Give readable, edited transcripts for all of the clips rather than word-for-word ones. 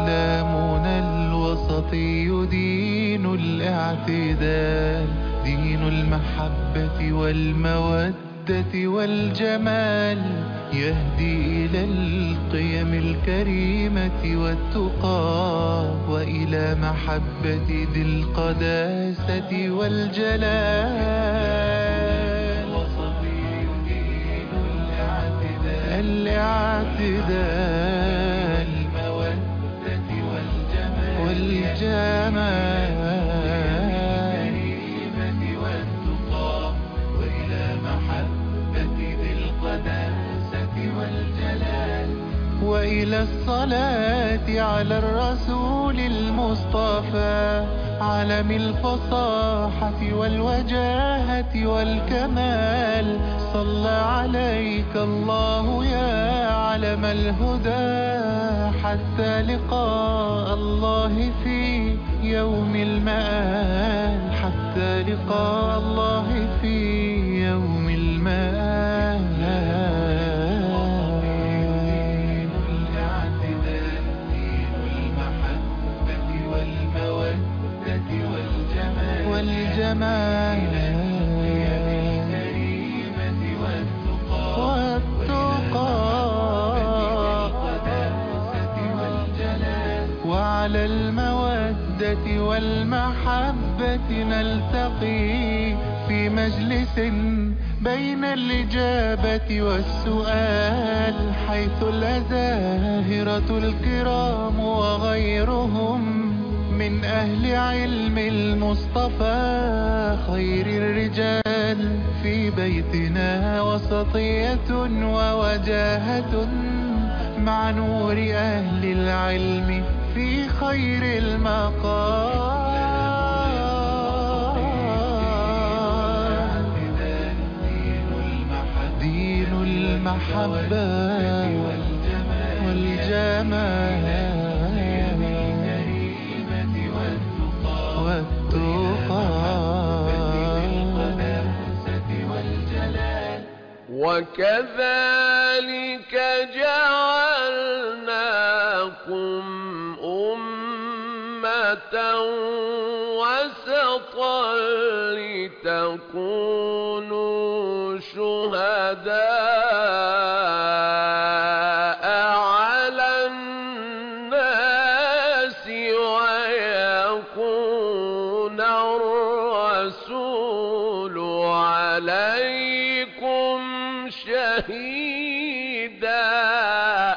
إسلامنا الوسطي دين الاعتدال، دين المحبة والمودة والجمال، يهدي إلى القيم الكريمة والتقى، وإلى محبة ذي القداسة والجلال. وسطي دين الاعتدال، المودة والجمال، الكريمة والتقى، وإلى محبة ذي القداسة والجلال، وإلى الصلاة على الرسول المصطفى، علم الفصاحة والوجاهة والكمال. صلى عليك الله يا علم الهدى، حتى لقاء الله في يوم المآل، حتى لقاء الله في يوم المآل. والجمال الكريمة والتقى، وعلى المودة والمحبة نلتقي في مجلس بين الإجابة والسؤال، حيث الأزاهرة الكرام وغيرهم من أهل علم المصطفى خير الرجال. في بيتنا وسطية ووجاهة، مع نور أهل العلم في خير المقام. دين المحبة والجمال وكذلك جعلناكم أمة وسطا لتكونوا شهداء على الناس، ويكون الرسول عليكم شهيدا.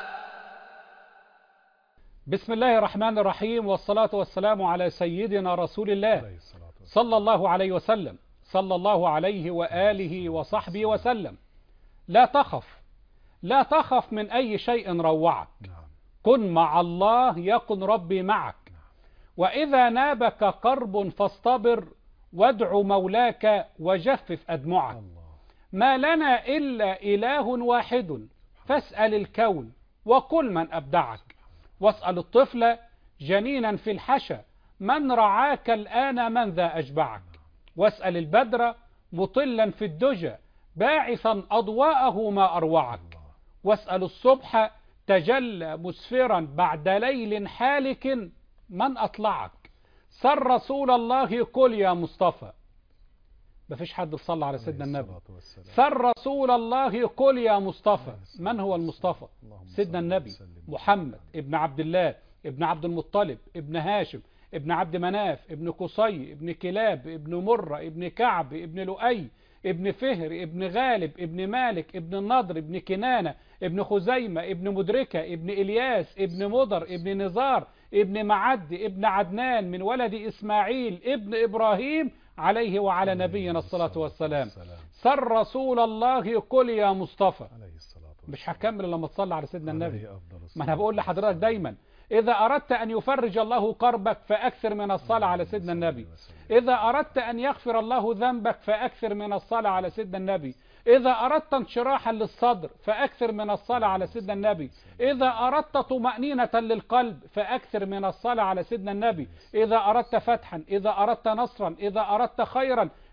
بسم الله الرحمن الرحيم، والصلاة والسلام على سيدنا رسول الله صلى الله عليه وسلم، صلى الله عليه وآله وصحبه وسلم. لا تخف، لا تخف من أي شيء روعك، كن مع الله يكن ربي معك. وإذا نابك قرب فاصطبر، وادع مولاك وجفف أدمعك. ما لنا إلا إله واحد، فاسأل الكون وكل من أبدعك. واسأل الطفل جنينا في الحشا، من رعاك الآن من ذا أشبعك. واسأل البدر مطلا في الدجى، باعثا أضواءه ما أروعك. واسأل الصبح تجلى مسفرا بعد ليل حالك، من أطلعك. سر رسول الله قل يا مصطفى. مفيش حد صلى على سيدنا النبي. سر رسول الله قل يا مصطفى. من هو المصطفى؟ سيدنا النبي محمد ابن عبد الله ابن عبد المطلب ابن هاشم ابن عبد مناف ابن قصي ابن كلاب ابن مرة ابن كعب ابن لؤي ابن فهر ابن غالب ابن مالك ابن النضر ابن كنانة ابن خزيمة ابن مدركة ابن إلياس ابن مضر ابن نزار ابن معد ابن عدنان من ولد إسماعيل ابن إبراهيم عليه وعلى نبينا الصلاة والسلام. سر رسول الله قل يا مصطفى. مش هكمل لما تصلي على سيدنا النبي. ما أنا بقول لحضرتك دايما، إذا أردت أن يفرج الله كربك فأكثر من الصلاة على سيدنا النبي. إذا أردت أن يغفر الله ذنبك فأكثر من الصلاة على سيدنا النبي. إذا أردت انشراحا للصدر فأكثر من الصلاة على سيدنا النبي. إذا أردت طمأنينة للقلب فأكثر من الصلاة على سيدنا النبي. إذا أردت فتحا، إذا أردت نصرا، إذا أردت خيرا،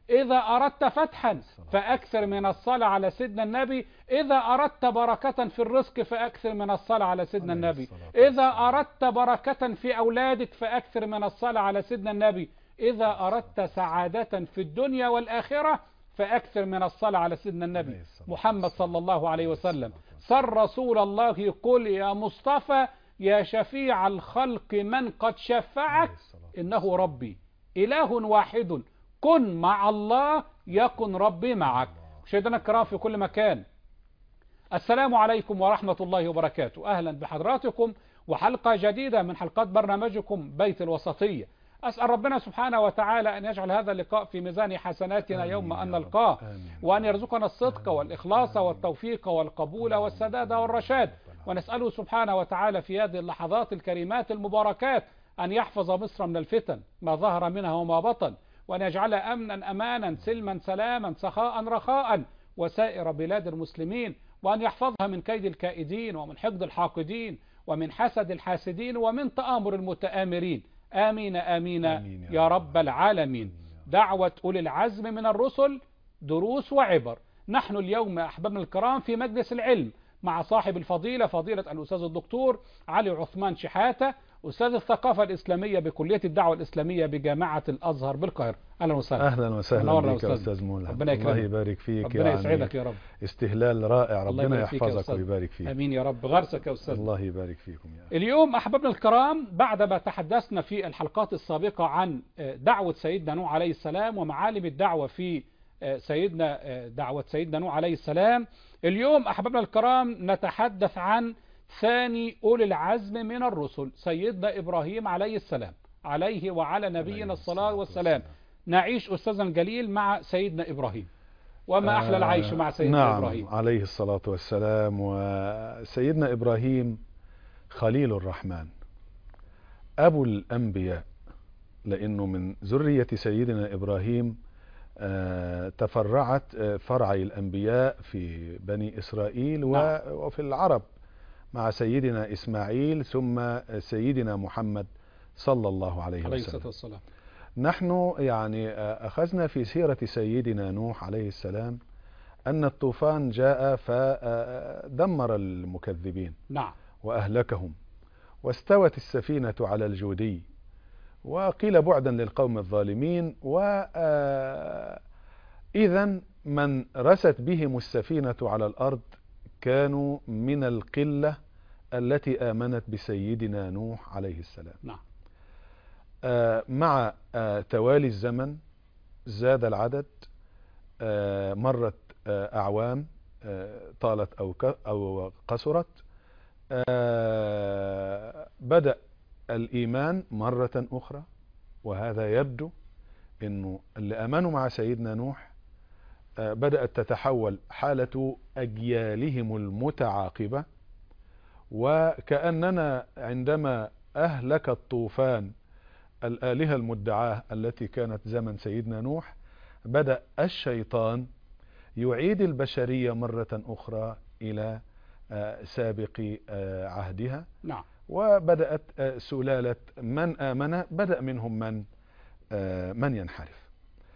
إذا أردت فتحا فأكثر من الصلاة على سيدنا النبي. إذا أردت بركة في الرزق فأكثر من الصلاة على سيدنا النبي. إذا أردت بركة في أولادك فأكثر من الصلاة على سيدنا النبي. إذا أردت سعادة في الدنيا والآخرة فأكثر من الصلاة على سيدنا النبي محمد صلى الله عليه وسلم. صر رسول الله قل يا مصطفى يا شفيع الخلق من قد شفعك إنه ربي إله واحد كن مع الله يكن ربي معك. مشاهدينا الكرام في كل مكان، السلام عليكم ورحمة الله وبركاته. أهلا بحضراتكم وحلقة جديدة من حلقات برنامجكم بيت الوسطية. أسأل ربنا سبحانه وتعالى أن يجعل هذا اللقاء في ميزان حسناتنا يوم أن نلقاه، وأن يرزقنا الصدق والإخلاص والتوفيق والقبول والسداد والرشاد. ونسأله سبحانه وتعالى في هذه اللحظات الكريمات المباركات أن يحفظ مصر من الفتن ما ظهر منها وما بطن، وأن يجعلها أمنا أمانا سلما سلاما سخاء رخاء وسائر بلاد المسلمين، وأن يحفظها من كيد الكائدين ومن حقد الحاقدين ومن حسد الحاسدين ومن تآمر المتآمرين. آمين آمين يا رب العالمين. دعوة أولي العزم من الرسل دروس وعبر. نحن اليوم أحبابنا الكرام في مجلس العلم مع صاحب الفضيلة فضيلة الأستاذ الدكتور علي عثمان شحاتة، أستاذ الثقافة الإسلامية بكلية الدعوة الإسلامية بجامعة الأزهر بالقاهرة. أهلا وسهلا. أهلا وسهلا بك يا أستاذ مولى. ربنا يكرمك. الله يبارك فيك. ربنا يسعدك يا رب. استهلال رائع. ربنا يحفظك ويبارك فيك. أمين يا رب. غرسك يا أستاذ. الله يبارك فيكم يا رب. اليوم أحبابنا الكرام بعدما تحدثنا في الحلقات السابقة عن دعوة سيدنا نوح عليه السلام ومعالم الدعوة في دعوة سيدنا نوح عليه السلام، اليوم أحبابنا الكرام نتحدث عن ثاني أولي العزم من الرسل سيدنا إبراهيم عليه السلام، عليه وعلى نبينا الصلاة والسلام. نعيش أستاذنا الجليل مع سيدنا إبراهيم، وما أحلى العيش مع سيدنا إبراهيم عليه الصلاة والسلام. وسيدنا إبراهيم خليل الرحمن أبو الأنبياء، لأنه من ذرية سيدنا إبراهيم تفرعت فرعي الأنبياء في بني إسرائيل وفي العرب مع سيدنا إسماعيل ثم سيدنا محمد صلى الله عليه وسلم. نحن يعني أخذنا في سيرة سيدنا نوح عليه السلام أن الطوفان جاء فدمر المكذبين وأهلكهم، واستوت السفينة على الجودي، وقيل بعدا للقوم الظالمين. وإذا من رست بهم السفينة على الأرض كانوا من القلة التي آمنت بسيدنا نوح عليه السلام. مع توالي الزمن زاد العدد، مرت أعوام طالت أو قصرت، بدأ الإيمان مرة أخرى. وهذا يبدو أنه اللي آمنوا مع سيدنا نوح بدأت تتحول حالة أجيالهم المتعاقبة، وكأننا عندما أهلك الطوفان الآلهة المدعاة التي كانت زمن سيدنا نوح، بدأ الشيطان يعيد البشرية مرة أخرى إلى سابق عهدها. وبدأت سلالة من آمن بدأ منهم من ينحرف.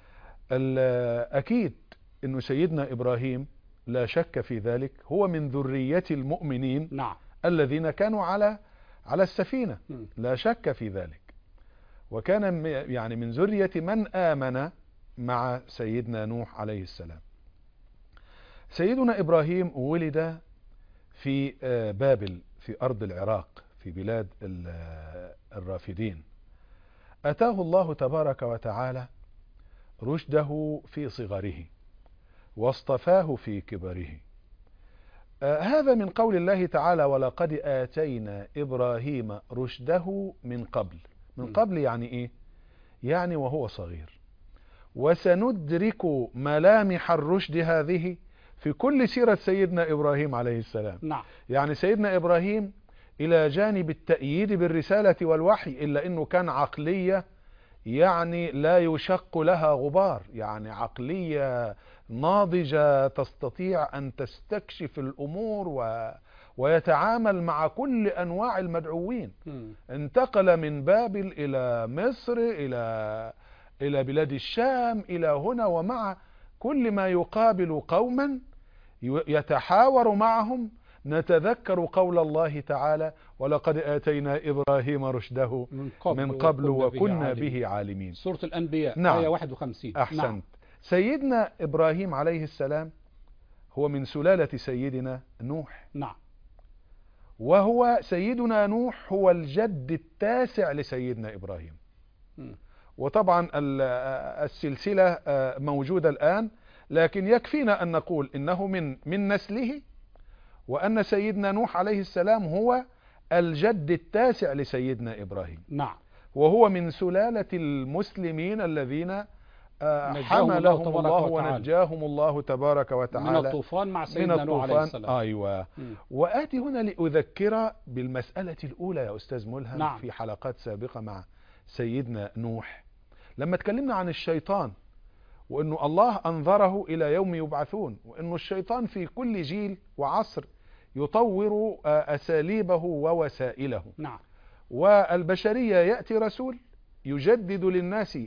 أكيد أن سيدنا إبراهيم لا شك في ذلك هو من ذرية المؤمنين الذين كانوا على السفينة، لا شك في ذلك، وكان يعني من ذرية من آمن مع سيدنا نوح عليه السلام. سيدنا إبراهيم ولد في بابل في أرض العراق في بلاد الرافدين. أتاه الله تبارك وتعالى رشده في صغره واصطفاه في كبره. هذا من قول الله تعالى: ولقد آتينا إبراهيم رشده من قبل. من قبل يعني إيه؟ يعني وهو صغير. وسندرك ملامح الرشد هذه في كل سيرة سيدنا إبراهيم عليه السلام. يعني سيدنا إبراهيم إلى جانب التأييد بالرسالة والوحي إلا أنه كان عقلية يعني لا يشق لها غبار، يعني عقلية ناضجة تستطيع أن تستكشف الأمور ويتعامل مع كل أنواع المدعوين. انتقل من بابل إلى مصر إلى إلى بلاد الشام إلى هنا، ومع كل ما يقابل قوما يتحاور معهم نتذكر قول الله تعالى: ولقد آتينا إبراهيم رشده من قبل وكنا به عالمين. سورة الأنبياء نعم. آية 51. أحسنت. نعم. سيدنا إبراهيم عليه السلام هو من سلالة سيدنا نوح. نعم. وهو سيدنا نوح هو الجد التاسع لسيدنا إبراهيم. وطبعا السلسلة موجودة الآن، لكن يكفينا أن نقول إنه من نسله، وأن سيدنا نوح عليه السلام هو الجد التاسع لسيدنا إبراهيم. نعم. وهو من سلالة المسلمين الذين حملهم الله ونجاهم الله تبارك وتعالى من الطوفان مع سيدنا نوح عليه السلام. أيوة. وآتي هنا لأذكر بالمسألة الأولى يا أستاذ ملهم. نعم. في حلقات سابقة مع سيدنا نوح لما تكلمنا عن الشيطان، وأنه الله أنظره إلى يوم يبعثون، وأنه الشيطان في كل جيل وعصر يطور أساليبه ووسائله. نعم. والبشرية يأتي رسول يجدد للناس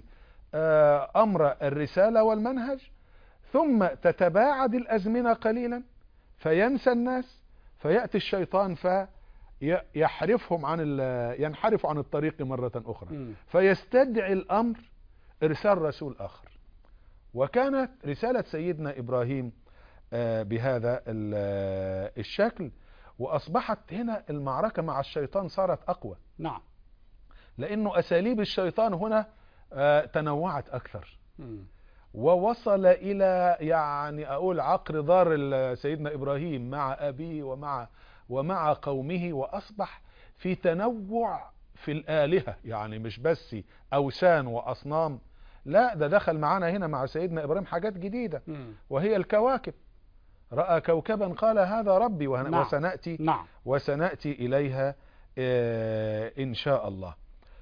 أمر الرسالة والمنهج، ثم تتباعد الأزمنة قليلا فينسى الناس، فيأتي الشيطان فيحرفهم ينحرف عن الطريق مرة أخرى، فيستدعي الأمر إرسال رسول آخر. وكانت رسالة سيدنا إبراهيم بهذا الشكل، وأصبحت هنا المعركة مع الشيطان صارت أقوى. نعم. لأنه أساليب الشيطان هنا تنوعت أكثر، ووصل إلى يعني أقول عقر دار سيدنا إبراهيم مع أبيه ومع قومه، وأصبح في تنوع في الآلهة، يعني مش بس أوثان وأصنام، لا ده دخل معنا هنا مع سيدنا إبراهيم حاجات جديدة، وهي الكواكب. رأى كوكبا قال هذا ربي، نعم. وسنأتي إليها إن شاء الله.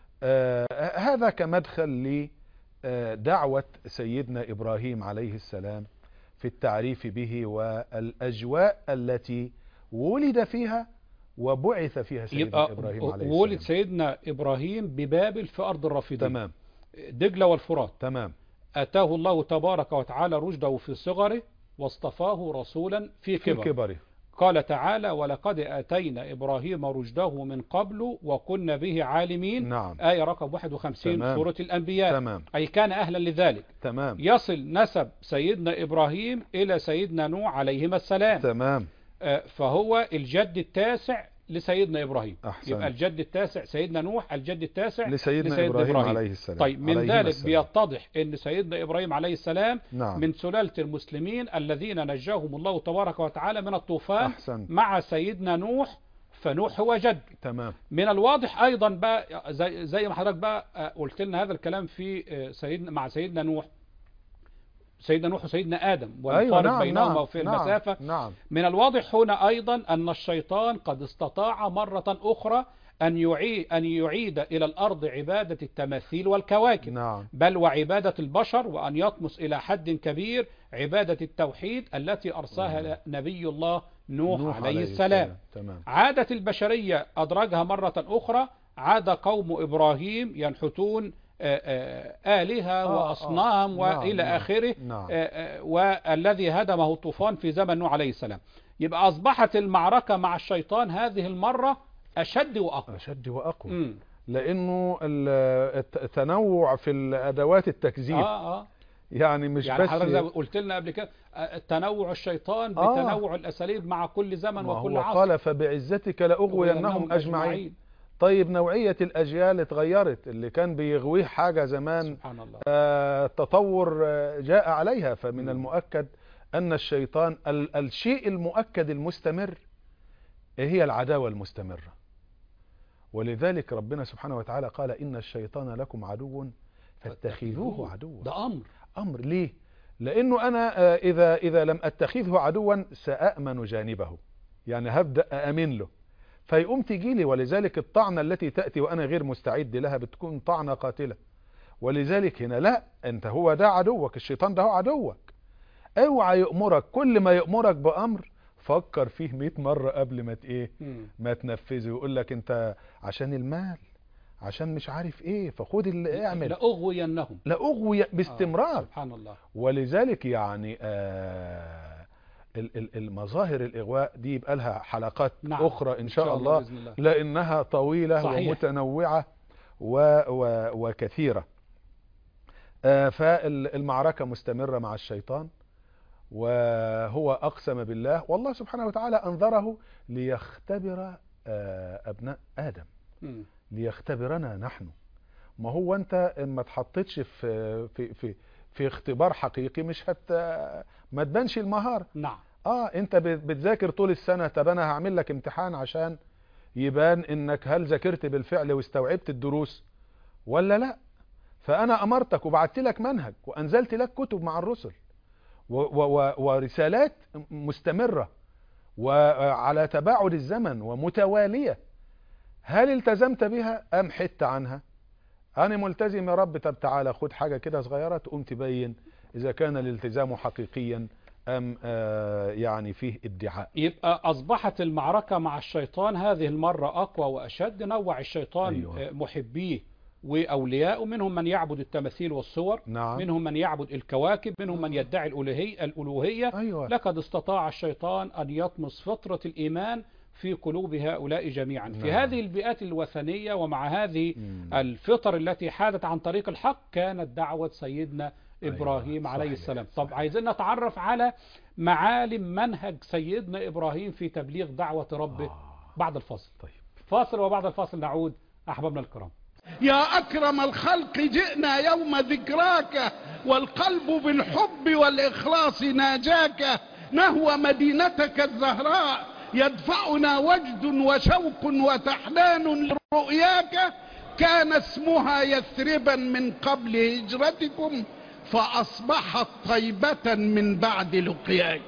هذا كمدخل لدعوة سيدنا إبراهيم عليه السلام في التعريف به والأجواء التي ولد فيها وبعث فيها سيدنا إبراهيم عليه السلام. ولد سيدنا إبراهيم ببابل في أرض الرافدين. تمام. دجلة والفرات. تمام. أتاه الله تبارك وتعالى رشده في صغره واصطفاه رسولا في كبره. قال تعالى: ولقد آتينا إبراهيم رشده من قبل وكنا به عالمين. نعم. آية رقم 51. تمام. سورة الأنبياء. تمام. أي كان أهلا لذلك. تمام. يصل نسب سيدنا إبراهيم إلى سيدنا نوح عليهما السلام. تمام. فهو الجد التاسع لسيدنا إبراهيم. أحسن. يبقى الجد التاسع سيدنا نوح، الجد التاسع لسيدنا إبراهيم عليه السلام. طيب من ذلك بيتضح أن سيدنا إبراهيم عليه السلام نعم. من سلالة المسلمين الذين نجاهم الله تبارك وتعالى من الطوفان. أحسن. مع سيدنا نوح، فنوح هو جد. تمام. من الواضح أيضا بقى زي ما حضرتك بقى قلت لنا هذا الكلام في مع سيدنا نوح وسيدنا آدم والفارق أيوة. بينهما في المسافة. نعم. من الواضح هنا أيضا أن الشيطان قد استطاع مرة أخرى أن يعيد إلى الأرض عبادة التماثيل والكواكب. نعم. بل وعبادة البشر، وأن يطمس إلى حد كبير عبادة التوحيد التي أرساها نبي الله نوح عليه السلام. تمام. عادة البشرية أدرجها مرة أخرى، عاد قوم إبراهيم ينحتون آلهة وأصنام وإلى آخره. والذي هدمه الطوفان في زمن نوح عليه السلام. يبقى أصبحت المعركة مع الشيطان هذه المرة أشد وأقوى. لأنه التنوع في الأدوات التكذيب. يعني مش يعني بس حضرتك زي ما قلت لنا قبل كده، تنوع الشيطان بتنوع الأساليب مع كل زمن وكل عصر. قال فبعزتك لأغوينهم أجمعين. طيب نوعية الأجيال اتغيرت، اللي كان بيغويه حاجة زمان سبحان الله. التطور جاء عليها. فمن المؤكد أن الشيطان الشيء المؤكد المستمر هي العداوة المستمرة. ولذلك ربنا سبحانه وتعالى قال: إن الشيطان لكم عدو فاتخذوه عدوا. ده أمر ليه؟ لأنه أنا إذا لم أتخذه عدوا سأأمن جانبه، يعني هبدأ أأمن له، فيقوم تجي لي. ولذلك الطعنة التي تأتي وأنا غير مستعد لها بتكون طعنة قاتلة. ولذلك هنا لا، أنت هو ده عدوك، الشيطان ده هو عدوك. اوعى يأمرك، كل ما يأمرك بأمر فكر فيه 100 مرة قبل ما تنفذه. يقول لك أنت عشان المال، عشان مش عارف ايه، فخد اللي اعمل لأغوينهم، لأغوي باستمرار. سبحان الله. ولذلك يعني المظاهر الإغواء دي يبقى لها حلقات أخرى إن شاء الله، لأنها طويلة صحيح. ومتنوعة وكثيرة. فالمعركة مستمرة مع الشيطان، وهو أقسم بالله، والله سبحانه وتعالى أنذره ليختبر أبناء آدم، ليختبرنا نحن. ما هو أنت ما تحطتش في اختبار حقيقي مش ما تبانش المهارة. نعم. انت بتذاكر طول السنة، طب انا هعمل لك امتحان عشان يبان انك هل ذاكرت بالفعل واستوعبت الدروس ولا لا. فانا امرتك وبعت لك منهج وانزلت لك كتب مع الرسل ورسالات مستمرة وعلى تباعد الزمن ومتوالية. هل التزمت بها ام حدت عنها؟ انا ملتزم يا رب. طب تعالى خد حاجة كده صغيرة تقوم تبين اذا كان الالتزام حقيقيا ام يعني فيه ادعاء. يبقى اصبحت المعركة مع الشيطان هذه المرة اقوى واشد. نوع الشيطان أيوة. محبيه واولياءه، منهم من يعبد التماثيل والصور، نعم. منهم من يعبد الكواكب، منهم من يدعي الالوهية. أيوة. لقد استطاع الشيطان ان يطمس فطرة الايمان في قلوب هؤلاء جميعا. في هذه البيئات الوثنية ومع هذه الفطر التي حادت عن طريق الحق كانت دعوة سيدنا إبراهيم عليه السلام. طب عايزين نتعرف على معالم منهج سيدنا إبراهيم في تبليغ دعوة ربه بعد الفاصل. طيب. فاصل وبعد الفاصل نعود أحبابنا الكرام. يا أكرم الخلق جئنا يوم ذكراك، والقلب بالحب والإخلاص ناجاك، نهوى مدينتك الزهراء يدفعنا وجد وشوق وتحنان لرؤياك. كان اسمها يثربا من قبل هجرتكم، فأصبحت طيبة من بعد لقياك.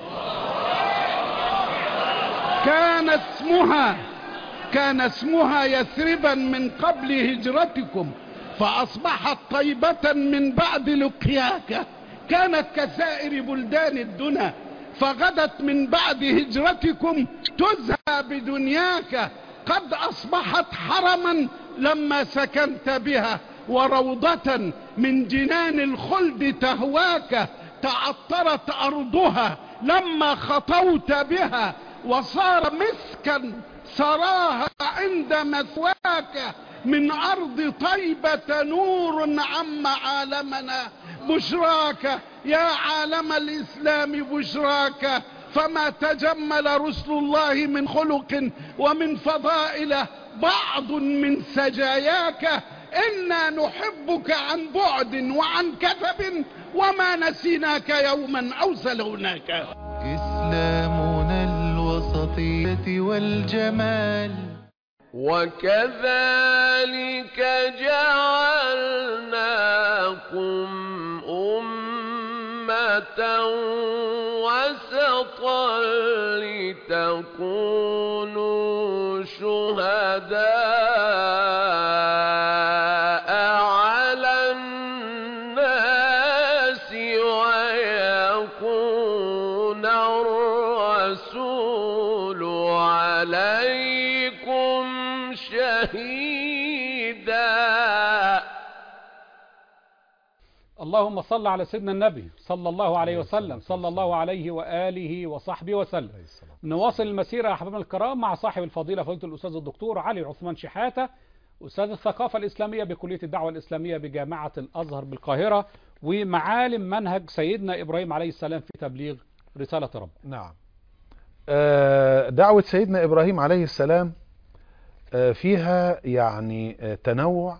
كان اسمها يثربا من قبل هجرتكم، فأصبحت طيبة من بعد لقياك. كانت كسائر بلدان الدنى، فغدت من بعد هجرتكم تزهى بدنياك. قد أصبحت حرما لما سكنت بها، وروضة من جنان الخلد تهواك. تعطرت أرضها لما خطوت بها، وصار مسكا سراها عند مثواك. من أرض طيبة نور عم عالمنا، بشراك يا عالم الإسلام بشراك. فما تجمل رسل الله من خلق ومن فضائله بعض من سجاياك. إنا نحبك عن بعد وعن كثب، وما نسيناك يوما أو سلوناك. إسلامنا الوسطية والجمال، وكذلك جعلناكم أمة وسطا لتكونوا شهداء على الناس ويكون الرسول عليكم شهيدا. اللهم صل على سيدنا النبي صلى الله عليه وسلم، صلى الله عليه وآله وصحبه وسلم. نواصل المسيرة يا أحبابنا الكرام مع صاحب الفضيلة فضيلة الأستاذ الدكتور علي عثمان شحاتة، أستاذ الثقافة الإسلامية بكلية الدعوة الإسلامية بجامعة الأزهر بالقاهرة، ومعالم منهج سيدنا إبراهيم عليه السلام في تبليغ رسالة رب. نعم. دعوة سيدنا إبراهيم عليه السلام فيها يعني تنوع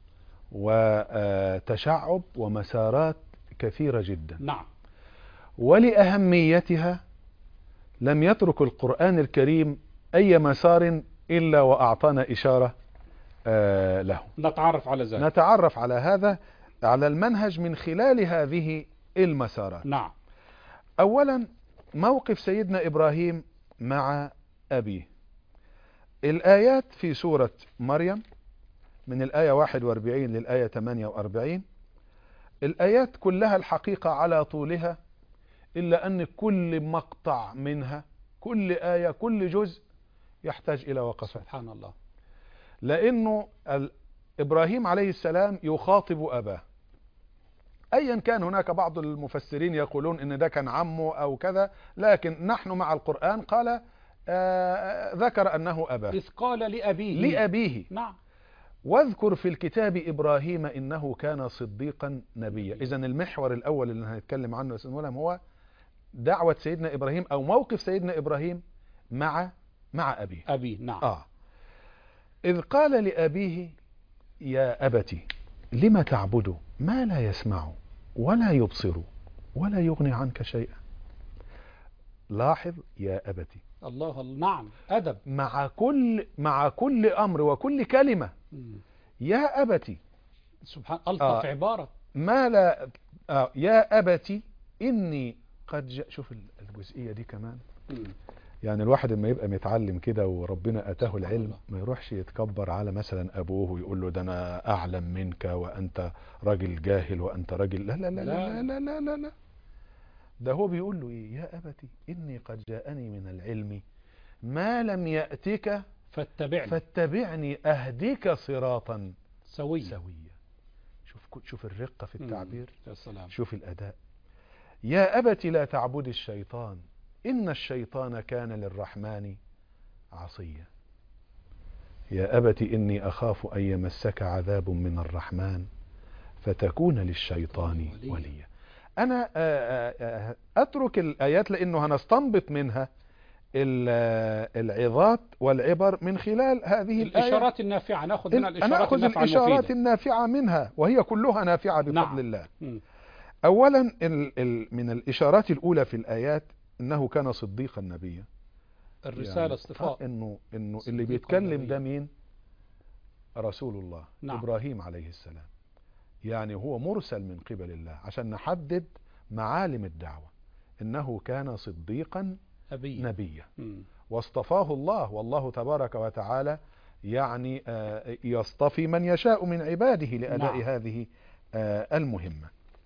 وتشعب ومسارات كثيرة جدا. نعم. ولأهميتها لم يترك القرآن الكريم أي مسار إلا وأعطانا إشارة له. نتعرف على ذلك. نتعرف على هذا، على المنهج من خلال هذه المسارات. نعم. أولا موقف سيدنا إبراهيم مع أبيه. الآيات في سورة مريم من الآية 41 للآية 48، الآيات كلها الحقيقة على طولها، إلا أن كل مقطع منها، كل آية، كل جزء يحتاج إلى وقفة. سبحان الله. لأنه إبراهيم عليه السلام يخاطب أباه، أيا كان. هناك بعض المفسرين يقولون إن ده كان عمه أو كذا، لكن نحن مع القرآن قال ذكر أنه أباه، إذ قال لأبيه. نعم. واذكر في الكتاب إبراهيم إنه كان صديقا نبيا. إذن المحور الأول اللي هنتكلم عنه هو دعوة سيدنا إبراهيم أو موقف سيدنا إبراهيم مع أبيه. نعم. إذ قال لأبيه يا أبتي لم تعبد ما لا يسمع ولا يبصر ولا يغني عنك شيئا. لاحظ يا أبتي. الله. نعم. أدب مع كل أمر وكل كلمة. يا أبتي. سبحان ألطف عبارة. ما لا يا أبتي إني قد شوف الجزئية دي كمان. يعني الواحد لما يبقى متعلم كده وربنا أتاه العلم ما يروحش يتكبر على مثلا أبوه ويقول له ده أنا أعلم منك وأنت راجل جاهل وأنت راجل لا لا لا لا لا لا لا, لا. ده هو بيقول له إيه؟ يا أبتي إني قد جاءني من العلم ما لم يأتك فاتبعني أهديك صراطا سويا. شوف الرقة في التعبير. شوف الأداء. يا أبت لا تعبد الشيطان إن الشيطان كان للرحمن عصيا. يا أبت إني أخاف أن يمسك عذاب من الرحمن فتكون للشيطان وليا. أنا أترك الآيات لأنه هنستنبط منها العظات والعبر من خلال هذه الإشارات النافعة. نأخذ منها الإشارات النافعة منها، وهي كلها نافعة بفضل الله. أولا من الإشارات الأولى في الآيات أنه كان صديقا نبيا. الرسالة يعني اصطفاء. إنه اللي بيتكلم ده مين؟ رسول الله. نعم. إبراهيم عليه السلام. يعني هو مرسل من قبل الله عشان نحدد معالم الدعوة. إنه كان صديقا نبيا واصطفاه الله، والله تبارك وتعالى يعني يصطفي من يشاء من عباده لأداء هذه المهمة.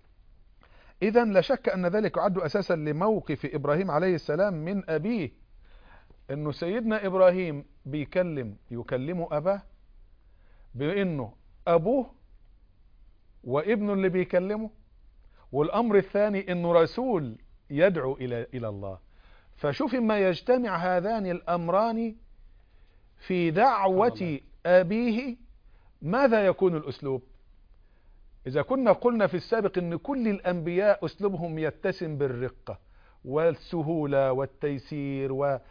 إذن لا شك أن ذلك يعد أساسا لموقف إبراهيم عليه السلام من أبيه، أنه سيدنا إبراهيم يكلم أباه بأنه أبوه وابنه اللي بيكلمه، والأمر الثاني أنه رسول يدعو إلى الله. فشوف ما يجتمع هذان الأمران في دعوة أبيه، ماذا يكون الأسلوب؟ إذا كنا قلنا في السابق أن كل الأنبياء أسلوبهم يتسم بالرقة والسهولة والتيسير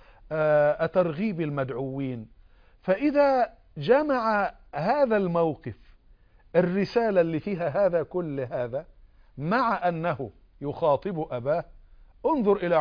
وترغيب المدعوين، فإذا جمع هذا الموقف الرسالة اللي فيها هذا كل هذا مع أنه يخاطب أباه، انظر إلى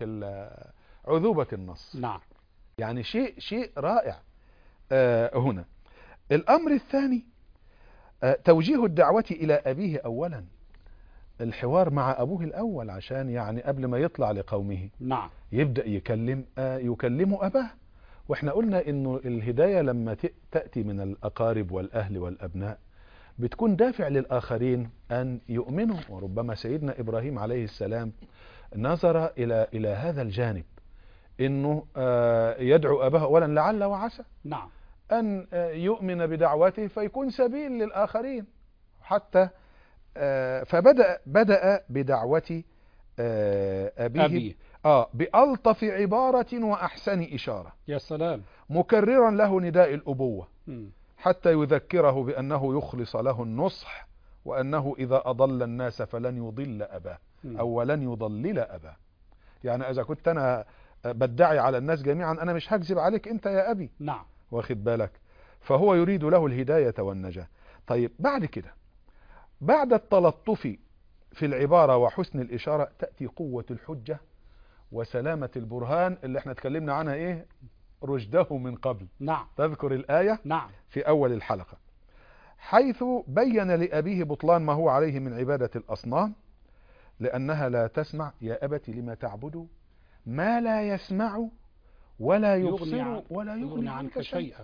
عذوبة النص. نعم. يعني شيء رائع. هنا الأمر الثاني توجيه الدعوة إلى أبيه أولا، الحوار مع أبوه الأول عشان يعني قبل ما يطلع لقومه نعم يبدأ يكلم أباه. وإحنا قلنا إنه الهداية لما تأتي من الأقارب والأهل والأبناء بتكون دافع للآخرين أن يؤمنوا. وربما سيدنا إبراهيم عليه السلام نظر إلى هذا الجانب، إنه يدعو أباه أولا لعل وعسى نعم أن يؤمن بدعوته فيكون سبيل للآخرين حتى. فبدأ بدعوة أبيه بألطف عبارة وأحسن إشارة. يا سلام. مكررا له نداء الأبوة حتى يذكره بأنه يخلص له النصح، وأنه إذا أضل الناس فلن يضل أباه أو ولن يضلل أباه. يعني إذا كنت أنا بدعي على الناس جميعا أنا مش هكذب عليك أنت يا أبي. نعم. واخد بالك؟ فهو يريد له الهداية والنجاة. طيب بعد كده، بعد التلطف في العبارة وحسن الإشارة تأتي قوة الحجة وسلامة البرهان اللي احنا اتكلمنا عنها ايه رشده من قبل. نعم. تذكر الآية نعم. في أول الحلقة حيث بين لأبيه بطلان ما هو عليه من عبادة الأصنام لأنها لا تسمع. يا أبت لما تعبد ما لا يسمع ولا يبصر ولا يغني عنك شيئا.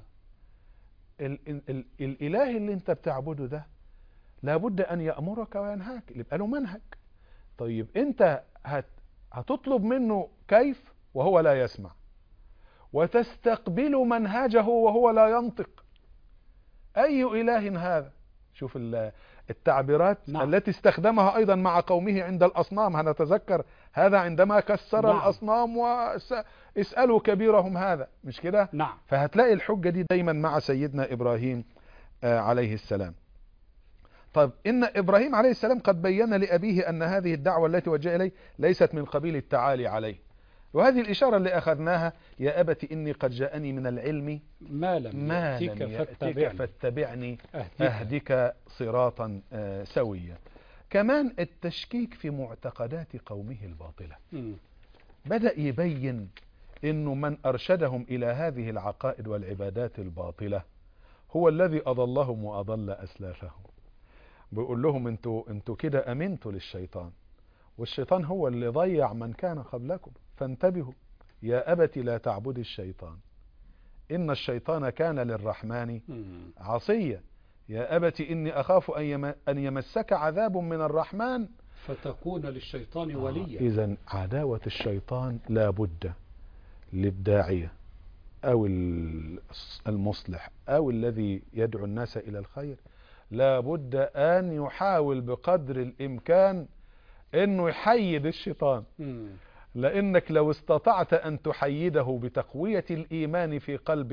الإله اللي انت بتعبده ده لابد أن يأمرك وينهاك، يبقى له منهج. طيب انت هتطلب منه كيف وهو لا يسمع، وتستقبل منهجه وهو لا ينطق. أي إله هذا؟ شوف التعبيرات نعم. التي استخدمها أيضا مع قومه عند الأصنام. هنتذكر هذا عندما كسر نعم. الأصنام واسألوا كبيرهم هذا، مش كده؟ نعم. فهتلاقي الحجة دي دايما مع سيدنا إبراهيم عليه السلام. طيب إن إبراهيم عليه السلام قد بين لأبيه أن هذه الدعوة التي وجه إليه ليست من قبيل التعالي عليه، وهذه الإشارة اللي أخذناها: يا أبت إني قد جاءني من العلم ما لم يأتك فاتبعني أهدك صراطا سويا. كمان التشكيك في معتقدات قومه الباطلة. بدأ يبين إنه من أرشدهم إلى هذه العقائد والعبادات الباطلة هو الذي أضلهم وأضل أسلافهم. بيقول لهم انتوا كده أمنتوا للشيطان، والشيطان هو اللي ضيع من كان قبلكم، فانتبهوا. يا أبت لا تعبد الشيطان إن الشيطان كان للرحمن عصيا. يا أبت إني أخاف أن يمسك عذاب من الرحمن فتكون للشيطان وليا. إذن عداوة الشيطان لا بد للداعية أو المصلح أو الذي يدعو الناس إلى الخير، لا بد أن يحاول بقدر الإمكان أنه يحيد الشيطان. لأنك لو استطعت أن تحيده بتقوية الإيمان في قلب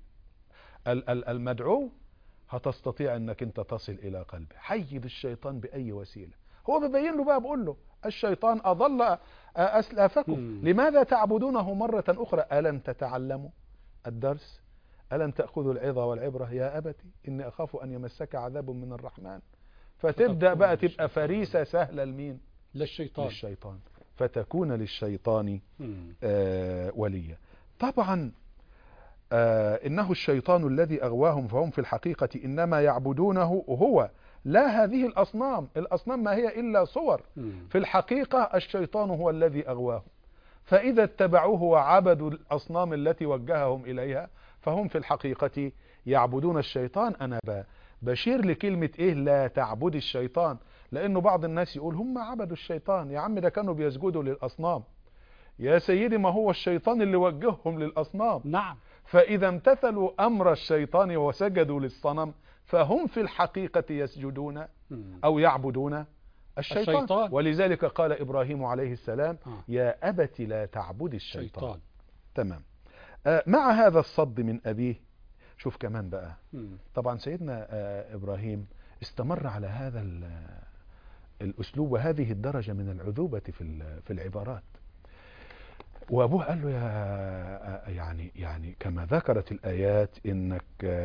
المدعو هتستطيع أنك أنت تصل إلى قلبه. حيد الشيطان بأي وسيلة. هو بيبين له بقى، بقول له الشيطان أضل أسلافكم لماذا تعبدونه مرة أخرى؟ ألم تتعلموا الدرس؟ ألم تأخذوا العظة والعبرة؟ يا أبتي إني أخاف أن يمسك عذاب من الرحمن. فتبدأ بقى تبقى فريسة سهلة لمين؟ للشيطان. فتكون للشيطان وليا. طبعا إنه الشيطان الذي أغواهم، فهم في الحقيقة إنما يعبدونه هو لا هذه الأصنام. الأصنام ما هي إلا صور. في الحقيقة الشيطان هو الذي أغواهم، فإذا اتبعوه وعبدوا الأصنام التي وجههم إليها فهم في الحقيقة يعبدون الشيطان. أنا بشير لكلمة إيه؟ لا تعبد الشيطان، لأنه بعض الناس يقول هم عبدوا الشيطان. يا عم ده كانوا بيسجدوا للأصنام. يا سيدي ما هو الشيطان اللي وجههم للأصنام. نعم. فإذا امتثلوا أمر الشيطان وسجدوا للصنم فهم في الحقيقة يسجدون أو يعبدون الشيطان. ولذلك قال إبراهيم عليه السلام يا أبت لا تعبد الشيطان. تمام. مع هذا الصد من أبيه، شوف كمان بقى طبعا سيدنا إبراهيم استمر على هذا الأسلوب وهذه الدرجة من العذوبة في العبارات. وأبوه قال له يعني كما ذكرت الآيات إنك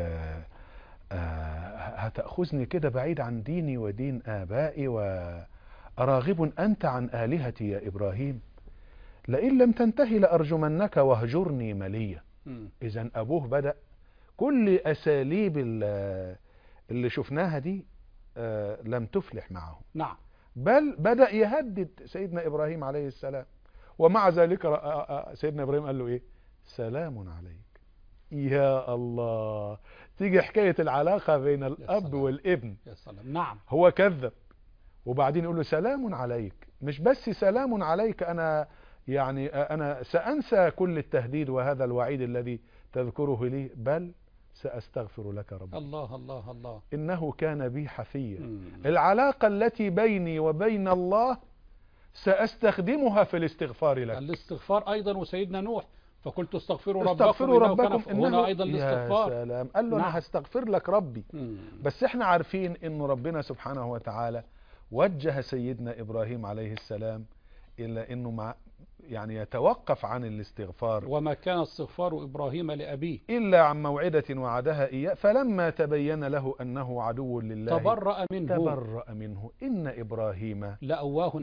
هتأخذني كده بعيد عن ديني ودين آبائي، وأراغب أنت عن آلهتي يا إبراهيم؟ لئن لم تنتهي لأرجمنك واهجرني مليا. إذن أبوه بدأ كل أساليب اللي شفناها دي لم تفلح معه. نعم. بل بدأ يهدد سيدنا إبراهيم عليه السلام. ومع ذلك سيدنا إبراهيم قال له إيه؟ سلام عليك. يا الله، تيجي حكاية العلاقة بين الأب والابن. يا سلام. نعم. هو كذب وبعدين يقول له سلام عليك. مش بس سلام عليك، أنا سأنسى كل التهديد وهذا الوعيد الذي تذكره لي، بل سأستغفر لك ربي. الله الله الله. إنه كان بي حفيا. العلاقة التي بيني وبين الله سأستخدمها في الاستغفار لك. الاستغفار أيضا. وسيدنا نوح فقلت استغفروا ربكم هنا أيضا الاستغفار. يا سلام. قال له أنا هستغفر لك ربي. بس احنا عارفين إنه ربنا سبحانه وتعالى وجه سيدنا إبراهيم عليه السلام إلا إنه يتوقف عن الاستغفار. وما كان استغفار إبراهيم لأبيه إلا عن موعدة وعدها إياه، فلما تبين له أنه عدو لله تبرأ منه إن إبراهيم لأواه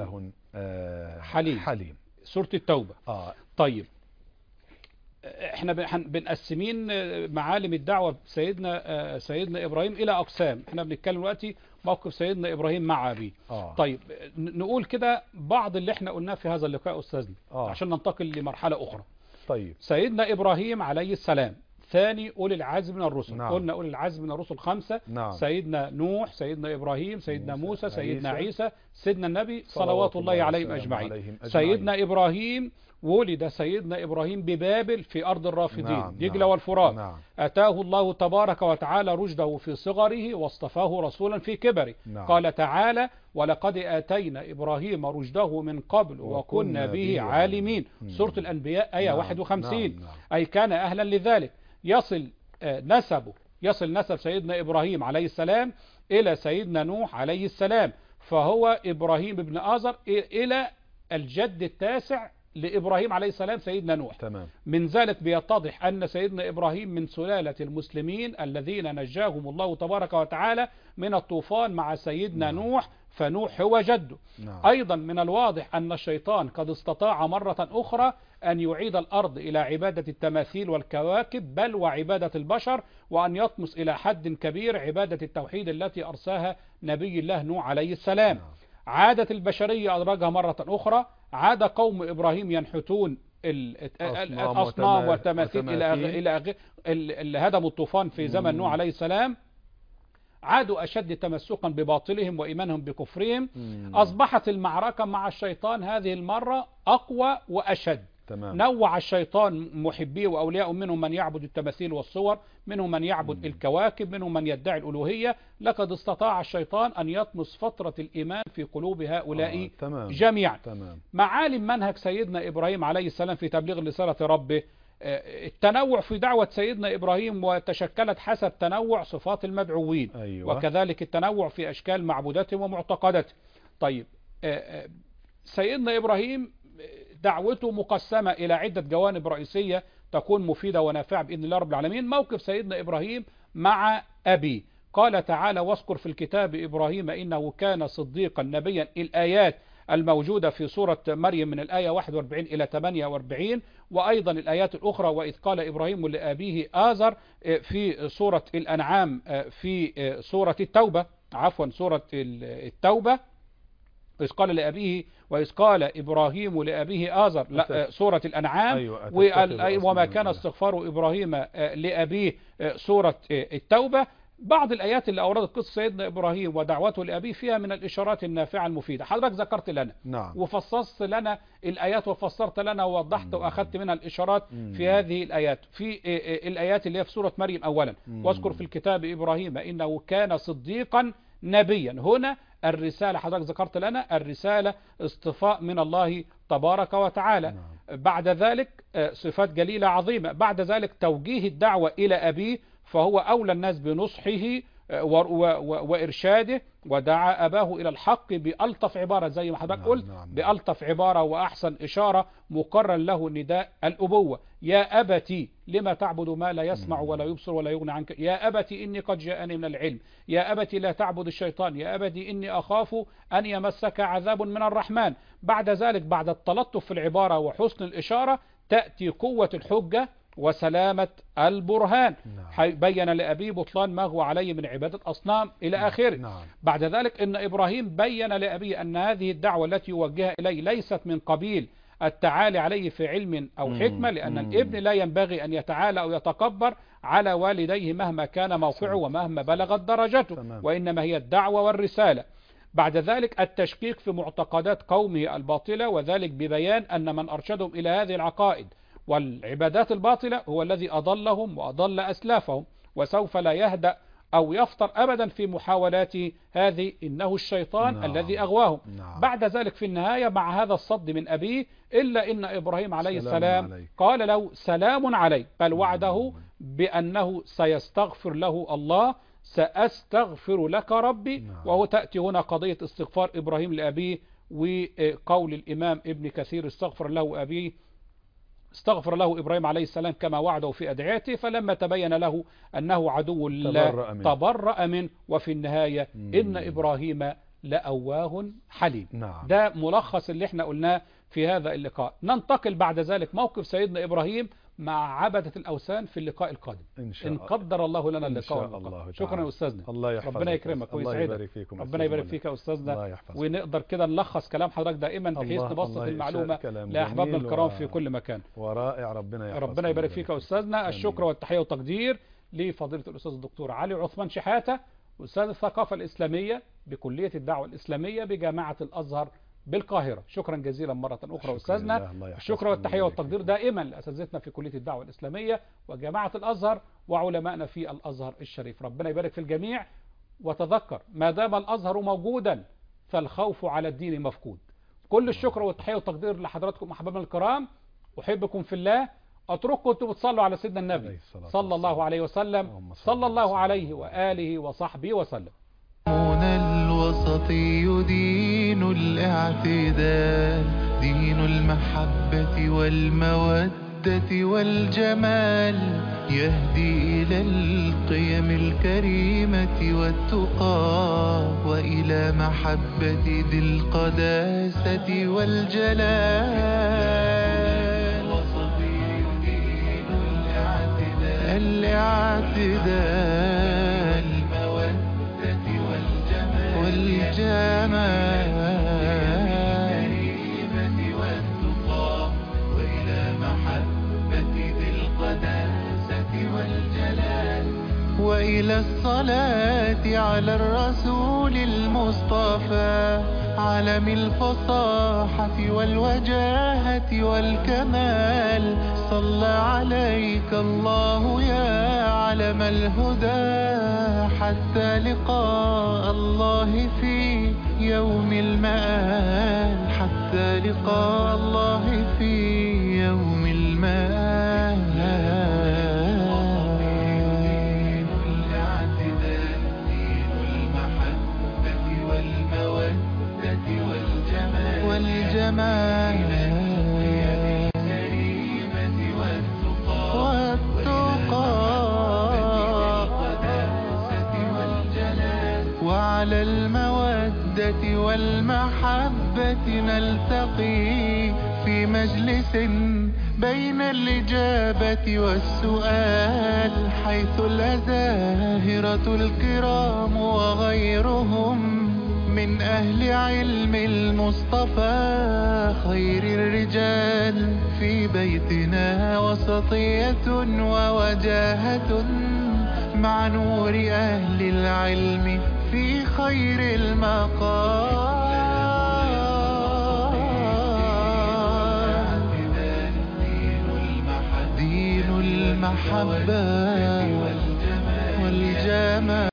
حليم. سورة التوبة. طيب احنا بنقسمين معالم الدعوة سيدنا إبراهيم إلى أقسام. احنا بنتكلم دلوقتي موقف سيدنا إبراهيم مع أبيه. طيب نقول كده بعض اللي احنا قلناه في هذا اللقاء أستاذنا عشان ننتقل لمرحلة أخرى. طيب. سيدنا إبراهيم عليه السلام ثاني أولي العزم من الرسل. نعم. قلنا أولي العزم من الرسل 5. نعم. سيدنا نوح، سيدنا إبراهيم، سيدنا موسى، سيدنا عيسى، سيدنا النبي صلوات الله عليهم أجمعين. سيدنا إبراهيم ولد سيدنا إبراهيم ببابل في أرض الرافدين، نعم. دجلة والفرات. نعم. أتاه الله تبارك وتعالى رشده في صغره واصطفاه رسولا في كبره. نعم. قال تعالى: ولقد آتينا إبراهيم رشده من قبل وكنا به عالمين. سورة الأنبياء آية 51. نعم. أي كان أهلا لذلك. يصل نسب سيدنا إبراهيم عليه السلام إلى سيدنا نوح عليه السلام، فهو إبراهيم بن آزر إلى الجد التاسع لإبراهيم عليه السلام سيدنا نوح. تمام. من ذلك بيتضح أن سيدنا إبراهيم من سلالة المسلمين الذين نجاهم الله تبارك وتعالى من الطوفان مع سيدنا نوح، فنوح هو جده. أيضا من الواضح أن الشيطان قد استطاع مرة أخرى أن يعيد الأرض إلى عبادة التماثيل والكواكب بل وعبادة البشر، وأن يطمس إلى حد كبير عبادة التوحيد التي أرساها نبي الله نوح عليه السلام. عادت البشرية أدرجها مرة أخرى، عاد قوم إبراهيم ينحتون الأصنام والتماثيل إلى اللي هدموا الطوفان في زمن نوح عليه السلام. عادوا أشد تمسكا بباطلهم وإيمانهم بكفرهم. أصبحت المعركة مع الشيطان هذه المرة أقوى وأشد. تمام. نوع الشيطان محبيه وأولياء، منهم من يعبد التماثيل والصور، منهم من يعبد الكواكب، منهم من يدعي الألوهية. لقد استطاع الشيطان أن يطمس فترة الإيمان في قلوب هؤلاء جميعا. تمام. معالم منهج سيدنا إبراهيم عليه السلام في تبليغ رسالة ربه، التنوع في دعوة سيدنا إبراهيم وتشكلت حسب تنوع صفات المدعوين. أيوة. وكذلك التنوع في أشكال معبوداتهم ومعتقداتهم. طيب، سيدنا إبراهيم دعوته مقسمة إلى عدة جوانب رئيسية تكون مفيدة ونافعة بإذن الله رب العالمين. موقف سيدنا إبراهيم مع أبيه، قال تعالى: واذكر في الكتاب إبراهيم إنه كان صديقا نبيا. الآيات الموجودة في سورة مريم من الآية 41 إلى 48، وأيضا الآيات الأخرى: وإذ قال إبراهيم لأبيه آزر في سورة الأنعام، في سورة التوبة، سورة التوبة، إذ قال لأبيه وإذ قال إبراهيم لأبيه آزر، لا سورة الأنعام. أيوة. وما كان استغفار إبراهيم لأبيه، سورة التوبة. بعض الآيات اللي أوردت قصة سيدنا إبراهيم ودعوته لأبيه فيها من الإشارات النافعة المفيدة. حضرتك ذكرت لنا وفصصت لنا الآيات وفسرت لنا ووضحت وأخذت منها الإشارات في هذه الآيات. في الآيات اللي هي في سورة مريم أولا: واذكر في الكتاب إبراهيم إنه كان صديقا نبيا. هنا الرسالة، حضرتك ذكرت لنا الرسالة اصطفاء من الله تبارك وتعالى. بعد ذلك صفات جليلة عظيمة. بعد ذلك توجيه الدعوة إلى أبيه، فهو أولى الناس بنصحه وإرشاده، ودعا أباه إلى الحق بألطف عبارة زي ما حضرتك قلت، بألطف عبارة وأحسن إشارة مقرر له نداء الأبوة: يا أبتي لما تعبد ما لا يسمع ولا يبصر ولا يغني عنك، يا أبتي إني قد جاءني من العلم، يا أبتي لا تعبد الشيطان، يا أبتي إني أخاف أن يمسك عذاب من الرحمن. بعد ذلك، بعد التلطف في العبارة وحسن الإشارة، تأتي قوة الحجة وسلامة البرهان. بين لأبيه بطلان ما هو عليه من عبادة أصنام إلى آخره. بعد ذلك إن إبراهيم بين لأبيه أن هذه الدعوة التي يوجهها إليه ليست من قبيل التعالي عليه في علم أو حكمة، لأن الابن لا ينبغي أن يتعالى أو يتكبر على والديه مهما كان موقعه ومهما بلغت درجته، وإنما هي الدعوة والرسالة. بعد ذلك التشكيك في معتقدات قومه الباطلة، وذلك ببيان أن من أرشدهم إلى هذه العقائد والعبادات الباطلة هو الذي أضلهم وأضل أسلافهم، وسوف لا يهدأ أو يفطر أبدا في محاولاته هذه، إنه الشيطان الذي أغواهم. بعد ذلك في النهاية مع هذا الصد من أبيه، إلا إن إبراهيم عليه السلام قال له: سلام عليك، بل وعده بأنه سيستغفر له الله: سأستغفر لك ربي. وهو تأتي هنا قضية استغفار إبراهيم لأبيه، وقول الإمام ابن كثير: استغفر له إبراهيم عليه السلام كما وعده في أدعيته، فلما تبين له أنه عدو الله تبرأ منه. وفي النهاية إن إبراهيم لأواه حليم. ده ملخص اللي احنا قلناه في هذا اللقاء. ننتقل بعد ذلك موقف سيدنا إبراهيم مع عبدة الأوثان في اللقاء القادم إن قدر الله لنا اللقاء. شكرا يا أستاذنا، الله يحفظك، ربنا يكرمك ويسعدك، ربنا يبارك فيك يا أستاذنا، ونقدر كده نلخص كلام حضرتك دائما بحيث نبسط المعلومة لأحبابنا الكرام في كل مكان. ورائع، ربنا يبارك فيك يا أستاذنا. الشكر والتحية والتقدير لفضيلة الأستاذ الدكتور علي عثمان شحاتة، أستاذ الثقافة الإسلامية بكلية الدعوة الإسلامية بجامعة الأزهر بالقاهرة. شكرا جزيلا مرة أخرى أستاذنا. الشكر والتحية والتقدير دائما لأساتذتنا في كلية الدعوة الإسلامية وجامعة الأزهر وعلمائنا في الأزهر الشريف. ربنا يبارك في الجميع. وتذكر ما دام الأزهر موجودا فالخوف على الدين مفقود. كل الشكر والتحية والتقدير لحضراتكم أحبابنا الكرام، أحبكم في الله، أترككم أنتم بتصلوا على سيدنا النبي صلى الله عليه وسلم، صلى الله عليه وآله وصحبه وسلم. الوسطي دين الاعتدال، دين المحبة والمودة والجمال، يهدي إلى القيم الكريمة والتقى، وإلى محبة ذي القداسة والجلال. الوسطي دين الاعتدال، المودة والجمال، الكريمة والتقى، وإلى محبة ذي القداسة والجلال، وإلى الصلاة على الرسول المصطفى، علم الفصاحة والوجاهة والكمال. صلى عليك الله يا علم الهدى، حتى لقاء الله في يوم المآل، حتى لقاء الله في يوم المآل. دين الاعتدال، دين المحبة والمودة والجمال، الكريمة والتقى، وعلى المودة والمحبة نلتقي في مجلس بين الإجابة والسؤال، حيث الأزاهرة الكرام وغيرهم من أهل علم المصطفى خير الرجال. في بيتنا وسطية ووجاهة مع نور أهل العلم في خير المقام. دين المحبة والجمال